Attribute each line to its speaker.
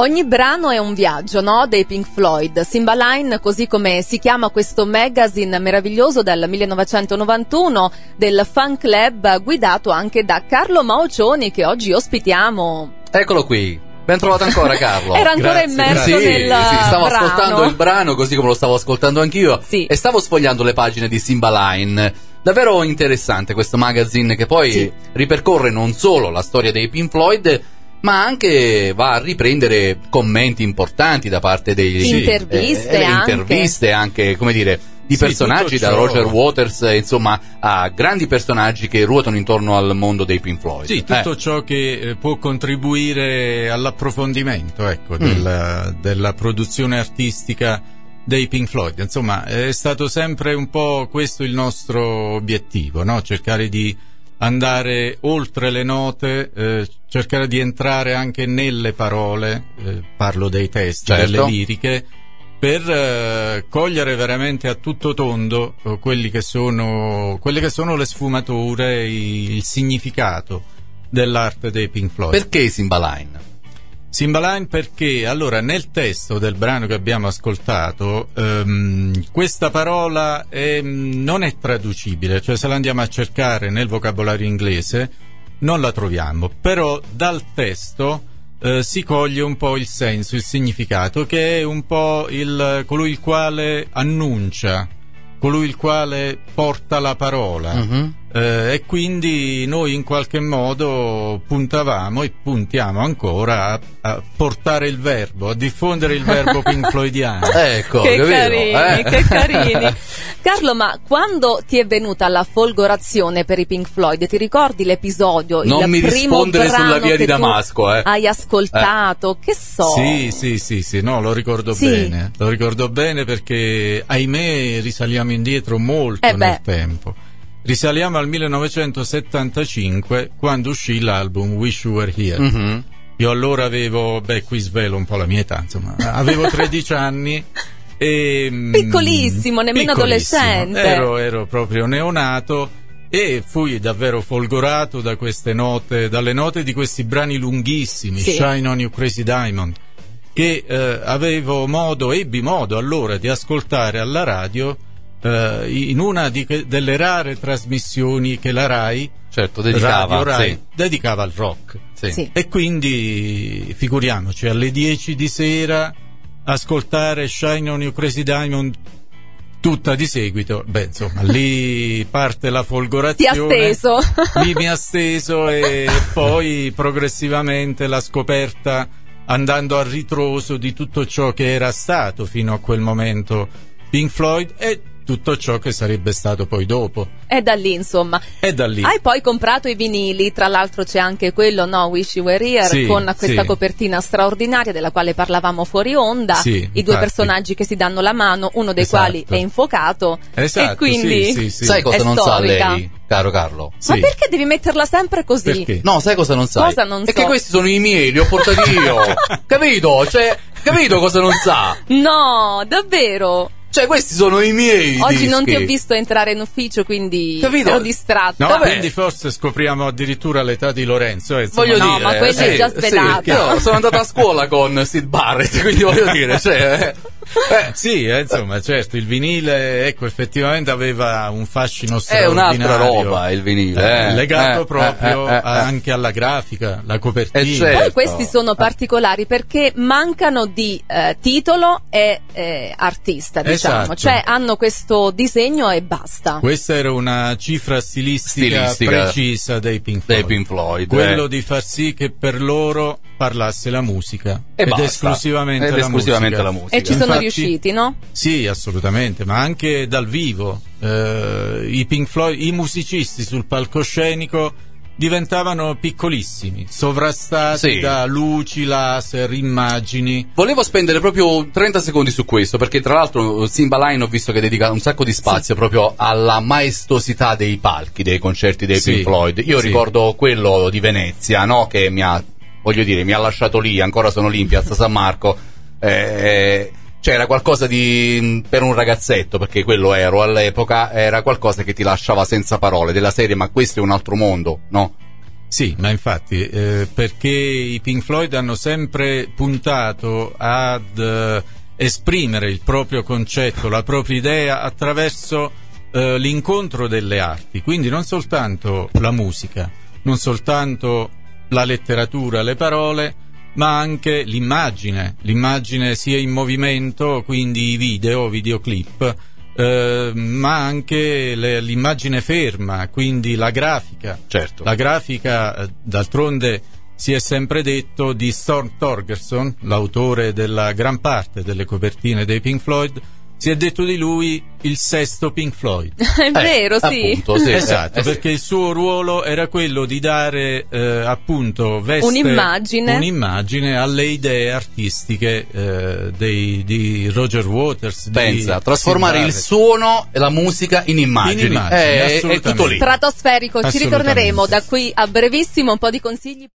Speaker 1: Ogni brano è un viaggio, no? Dei Pink Floyd. Cymbaline, così come si chiama questo magazine meraviglioso del 1991 del Fan Club, guidato anche da Carlo Maocioni, che oggi ospitiamo.
Speaker 2: Eccolo qui. Ben trovato ancora, Carlo.
Speaker 1: Era ancora immerso nel
Speaker 2: stavo
Speaker 1: brano.
Speaker 2: ascoltando il brano così come lo stavo ascoltando anch'io,
Speaker 1: sì.
Speaker 2: E stavo sfogliando le pagine di Cymbaline. Davvero interessante questo magazine, che poi ripercorre non solo la storia dei Pink Floyd, ma anche va a riprendere commenti importanti da parte degli interviste anche, come dire, di personaggi, da Roger Waters, insomma, a grandi personaggi che ruotano intorno al mondo dei Pink Floyd.
Speaker 3: Sì, tutto ciò che può contribuire all'approfondimento, ecco, della produzione artistica dei Pink Floyd. Insomma, è stato sempre un po' questo il nostro obiettivo, no? Cercare di andare oltre le note, cercare di entrare anche nelle parole, parlo dei testi, delle liriche, per cogliere veramente a tutto tondo quelle che sono le sfumature, il significato dell'arte dei Pink Floyd.
Speaker 2: Perché Cymbaline?
Speaker 3: Cymbaline perché, allora, nel testo del brano che abbiamo ascoltato, questa parola non è traducibile, cioè se la andiamo a cercare nel vocabolario inglese non la troviamo, però dal testo si coglie un po' il senso, il significato, che è un po' colui il quale annuncia, colui il quale porta la parola. E quindi noi in qualche modo puntavamo e puntiamo ancora a portare il verbo, a diffondere il verbo pink floydiano.
Speaker 2: Ecco,
Speaker 1: che carini, che carini. Carlo, ma quando ti è venuta la folgorazione per i Pink Floyd, ti ricordi l'episodio?
Speaker 2: Non mi rispondere sulla via di Damasco,
Speaker 1: hai ascoltato, che so.
Speaker 3: Sì, no, lo ricordo bene perché, ahimè, risaliamo indietro molto nel tempo. Risaliamo al 1975, quando uscì l'album Wish You Were Here. Io allora avevo, qui svelo un po' la mia età, insomma, avevo 13 anni e
Speaker 1: piccolissimo, nemmeno adolescente.
Speaker 3: Ero proprio neonato e fui davvero folgorato da queste note, dalle note di questi brani lunghissimi, Shine On You Crazy Diamond, che ebbi modo allora di ascoltare alla radio in una delle rare trasmissioni che la Rai dedicava al rock. E quindi figuriamoci, alle 10 di sera ascoltare Shine On You Crazy Diamond tutta di seguito, insomma, lì parte la folgorazione. Lì mi ha steso e poi progressivamente la scoperta, andando a ritroso di tutto ciò che era stato fino a quel momento Pink Floyd e tutto ciò che sarebbe stato poi dopo.
Speaker 1: È da lì, insomma. Hai poi comprato i vinili, tra l'altro c'è anche quello, no? Wish You Were Here, con questa copertina straordinaria della quale parlavamo fuori onda, i due personaggi che si danno la mano, uno dei quali è infuocato, e quindi
Speaker 2: sai cosa non sa lei, caro Carlo?
Speaker 1: Ma perché devi metterla sempre così?
Speaker 2: Perché? No, sai cosa non sai?
Speaker 1: Cosa non so?
Speaker 2: Che questi sono i miei, li ho portati io. Capito? Capito cosa non sa?
Speaker 1: No, davvero?
Speaker 2: Questi sono i miei
Speaker 1: Oggi
Speaker 2: dischi.
Speaker 1: Non ti ho visto entrare in ufficio, quindi ero distratto.
Speaker 3: No, quindi forse scopriamo addirittura l'età di Lorenzo.
Speaker 2: Voglio dire,
Speaker 1: ma quello è già svelato.
Speaker 2: Io sono andato a scuola con Sid Barrett, quindi voglio dire,
Speaker 3: insomma, certo, il vinile, ecco, effettivamente aveva un fascino straordinario.
Speaker 2: È un'altra roba il vinile,
Speaker 3: legato proprio anche alla grafica, la copertina.
Speaker 2: Certo.
Speaker 1: Poi questi sono particolari perché mancano di titolo e artista, diciamo. Cioè hanno questo disegno e basta.
Speaker 3: Questa era una cifra stilistica precisa dei Pink Floyd. Quello di far sì che per loro parlasse la musica ed esclusivamente la musica.
Speaker 1: E ci sono riusciti, no?
Speaker 3: Sì, assolutamente, ma anche dal vivo i Pink Floyd, i musicisti sul palcoscenico diventavano piccolissimi, sovrastati da luci, laser, immagini.
Speaker 2: Volevo spendere proprio 30 secondi su questo, perché tra l'altro Cymbaline ho visto che dedica un sacco di spazio proprio alla maestosità dei palchi, dei concerti dei Pink Floyd. Io ricordo quello di Venezia, no? Che mi ha lasciato lì, ancora sono lì in Piazza San Marco. C'era qualcosa per un ragazzetto, perché quello ero all'epoca, era qualcosa che ti lasciava senza parole, della serie, ma questo è un altro mondo, no?
Speaker 3: Sì, ma infatti, perché i Pink Floyd hanno sempre puntato ad esprimere il proprio concetto, la propria idea attraverso l'incontro delle arti, quindi non soltanto la musica, non soltanto la letteratura, le parole, ma anche l'immagine sia in movimento, quindi i videoclip, ma anche l'immagine ferma, quindi la grafica.
Speaker 2: Certo.
Speaker 3: La grafica, d'altronde, si è sempre detto di Storm Thorgerson, l'autore della gran parte delle copertine dei Pink Floyd, si è detto di lui il sesto Pink Floyd.
Speaker 1: È vero, sì.
Speaker 2: Appunto, sì.
Speaker 3: Esatto, perché il suo ruolo era quello di dare appunto un'immagine alle idee artistiche di Roger Waters.
Speaker 2: Pensa, trasformare il suono e la musica in immagini. È tutto lì.
Speaker 1: Stratosferico, ci ritorneremo da qui a brevissimo, un po' di consigli.